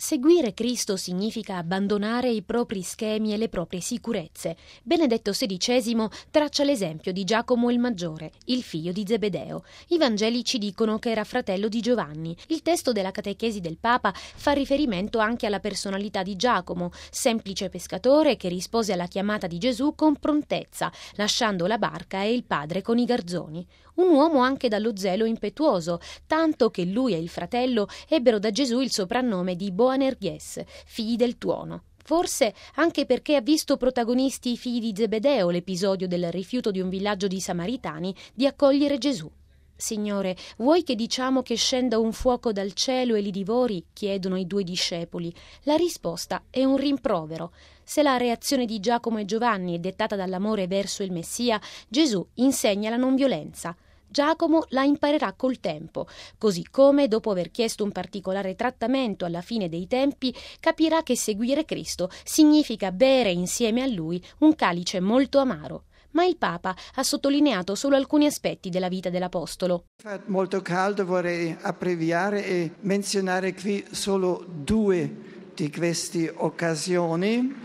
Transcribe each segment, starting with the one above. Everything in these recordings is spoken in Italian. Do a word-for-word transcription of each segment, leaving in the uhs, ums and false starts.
Seguire Cristo significa abbandonare i propri schemi e le proprie sicurezze. Benedetto sedicesimo traccia l'esempio di Giacomo il Maggiore, il figlio di Zebedeo. I Vangeli ci dicono che era fratello di Giovanni. Il testo della catechesi del Papa fa riferimento anche alla personalità di Giacomo, semplice pescatore che rispose alla chiamata di Gesù con prontezza, lasciando la barca e il padre con i garzoni. Un uomo anche dallo zelo impetuoso, tanto che lui e il fratello ebbero da Gesù il soprannome di Boanerges, figli del tuono. Forse anche perché ha visto protagonisti i figli di Zebedeo l'episodio del rifiuto di un villaggio di Samaritani di accogliere Gesù. «Signore, vuoi che diciamo che scenda un fuoco dal cielo e li divori?» chiedono i due discepoli. La risposta è un rimprovero. Se la reazione di Giacomo e Giovanni è dettata dall'amore verso il Messia, Gesù insegna la non violenza. Giacomo la imparerà col tempo, così come, dopo aver chiesto un particolare trattamento alla fine dei tempi, capirà che seguire Cristo significa bere insieme a Lui un calice molto amaro. Ma il Papa ha sottolineato solo alcuni aspetti della vita dell'Apostolo. Fa molto caldo, vorrei abbreviare e menzionare qui solo due di queste occasioni.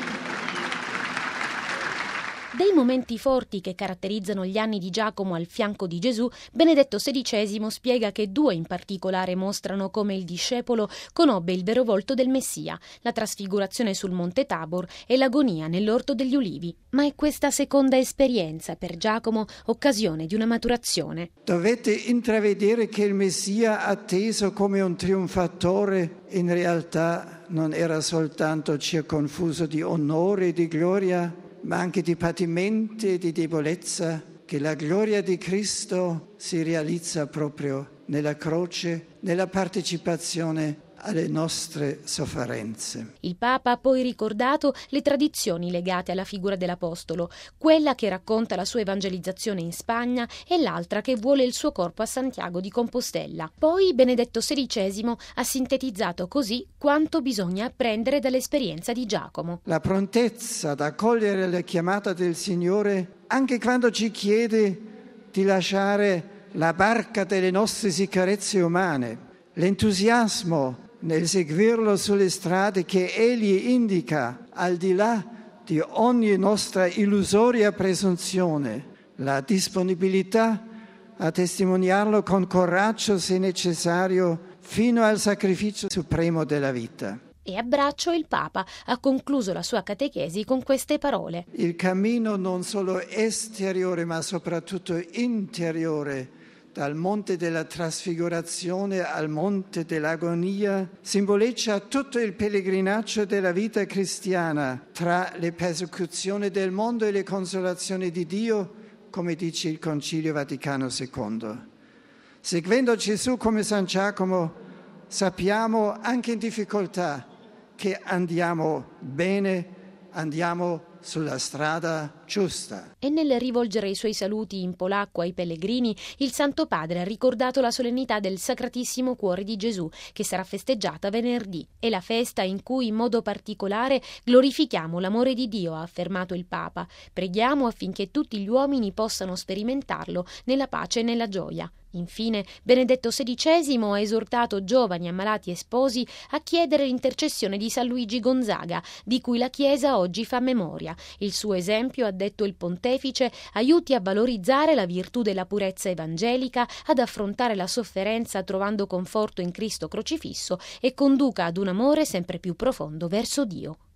Dei momenti forti che caratterizzano gli anni di Giacomo al fianco di Gesù, Benedetto sedicesimo spiega che due in particolare mostrano come il discepolo conobbe il vero volto del Messia, la trasfigurazione sul Monte Tabor e l'agonia nell'Orto degli Ulivi. Ma è questa seconda esperienza per Giacomo occasione di una maturazione. Dovete intravedere che il Messia, atteso come un trionfatore, in realtà non era soltanto circonfuso di onore e di gloria, ma anche di patimenti e di debolezza, che la gloria di Cristo si realizza proprio nella croce, nella partecipazione alle nostre sofferenze. Il Papa ha poi ricordato le tradizioni legate alla figura dell'Apostolo, quella che racconta la sua evangelizzazione in Spagna e l'altra che vuole il suo corpo a Santiago di Compostela. Poi Benedetto sedicesimo ha sintetizzato così quanto bisogna apprendere dall'esperienza di Giacomo. La prontezza ad accogliere la chiamata del Signore, anche quando ci chiede di lasciare la barca delle nostre sicurezze umane, l'entusiasmo nel seguirlo sulle strade che Egli indica, al di là di ogni nostra illusoria presunzione, la disponibilità a testimoniarlo con coraggio se necessario fino al sacrificio supremo della vita. E a braccio il Papa ha concluso la sua catechesi con queste parole. Il cammino non solo esteriore ma soprattutto interiore dal monte della trasfigurazione al monte dell'agonia, simboleggia tutto il pellegrinaggio della vita cristiana tra le persecuzioni del mondo e le consolazioni di Dio, come dice il Concilio Vaticano secondo. Seguendo Gesù come San Giacomo, sappiamo anche in difficoltà che andiamo bene, andiamo sulla strada giusta. E nel rivolgere i suoi saluti in polacco ai pellegrini, il Santo Padre ha ricordato la solennità del Sacratissimo Cuore di Gesù, che sarà festeggiata venerdì. È la festa in cui in modo particolare glorifichiamo l'amore di Dio, ha affermato il Papa. Preghiamo affinché tutti gli uomini possano sperimentarlo nella pace e nella gioia. Infine, Benedetto sedicesimo ha esortato giovani, ammalati e sposi a chiedere l'intercessione di San Luigi Gonzaga, di cui la Chiesa oggi fa memoria. Il suo esempio, ha detto il pontefice, aiuti a valorizzare la virtù della purezza evangelica, ad affrontare la sofferenza trovando conforto in Cristo crocifisso e conduca ad un amore sempre più profondo verso Dio.